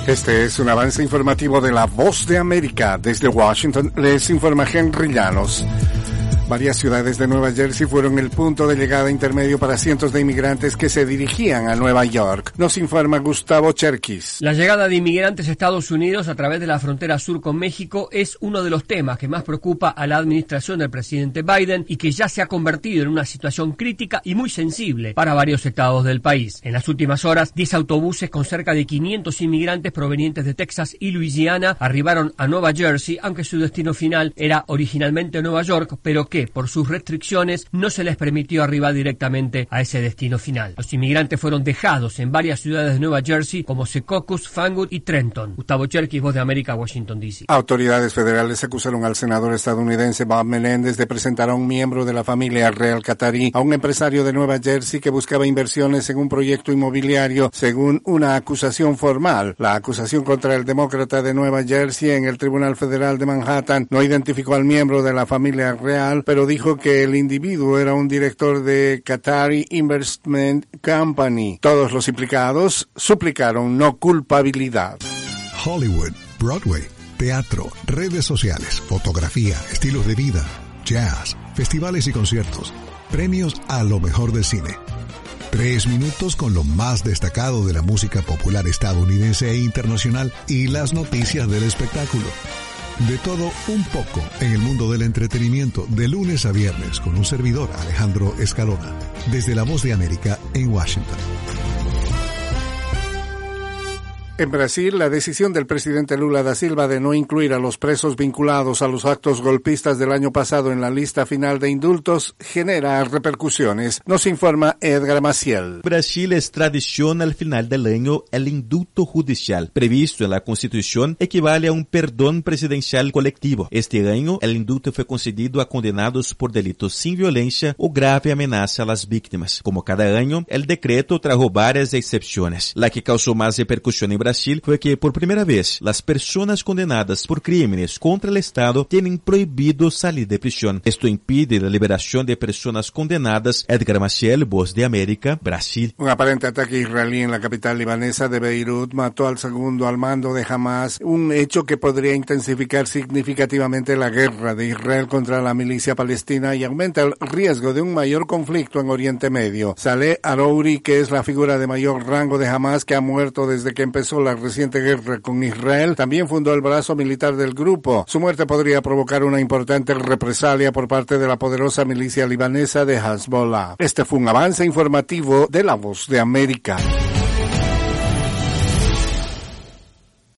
Este es un avance informativo de La Voz de América. Desde Washington les informa Henry Llanos. Varias ciudades de Nueva Jersey fueron el punto de llegada intermedio para cientos de inmigrantes que se dirigían a Nueva York. Nos informa Gustavo Cherkis. La llegada de inmigrantes a Estados Unidos a través de la frontera sur con México es uno de los temas que más preocupa a la administración del presidente Biden y que ya se ha convertido en una situación crítica y muy sensible para varios estados del país. En las últimas horas, 10 autobuses con cerca de 500 inmigrantes provenientes de Texas y Luisiana arribaron a Nueva Jersey, aunque su destino final era originalmente Nueva York, pero que por sus restricciones no se les permitió arribar directamente a ese destino final. Los inmigrantes fueron dejados en varias ciudades de Nueva Jersey como Secaucus, Fanwood y Trenton. Gustavo Cherkis, Voz de América, Washington, D.C. Autoridades federales acusaron al senador estadounidense Bob Meléndez de presentar a un miembro de la familia real catarí a un empresario de Nueva Jersey que buscaba inversiones en un proyecto inmobiliario, según una acusación formal. La acusación contra el demócrata de Nueva Jersey en el Tribunal Federal de Manhattan no identificó al miembro de la familia real, pero dijo que el individuo era un director de Qatari Investment Company. Todos los implicados suplicaron no culpabilidad. Hollywood, Broadway, teatro, redes sociales, fotografía, estilos de vida, jazz, festivales y conciertos, premios a lo mejor del cine. 3 minutos con lo más destacado de la música popular estadounidense e internacional y las noticias del espectáculo. De todo un poco en el mundo del entretenimiento, de lunes a viernes, con un servidor, Alejandro Escalona, desde La Voz de América en Washington. En Brasil, la decisión del presidente Lula da Silva de no incluir a los presos vinculados a los actos golpistas del año pasado en la lista final de indultos genera repercusiones. Nos informa Edgar Maciel. Brasil extradiciona al final del año el indulto judicial. Previsto en la Constitución, equivale a un perdón presidencial colectivo. Este año, el indulto fue concedido a condenados por delitos sin violencia o grave amenaza a las víctimas. Como cada año, el decreto trajo varias excepciones. La que causó más repercusión en Brasil fue que por primera vez las personas condenadas por crímenes contra el Estado tienen prohibido salir de prisión. Esto impide la liberación de personas condenadas. Edgar Maciel, Voz de América, Brasil. Un aparente ataque israelí en la capital libanesa de Beirut mató al segundo al mando de Hamas, un hecho que podría intensificar significativamente la guerra de Israel contra la milicia palestina y aumenta el riesgo de un mayor conflicto en Oriente Medio. Saleh Arouri, que es la figura de mayor rango de Hamas que ha muerto desde que empezó la reciente guerra con Israel, también fundó el brazo militar del grupo. Su muerte podría provocar una importante represalia por parte de la poderosa milicia libanesa de Hezbollah. Este fue un avance informativo de La Voz de América.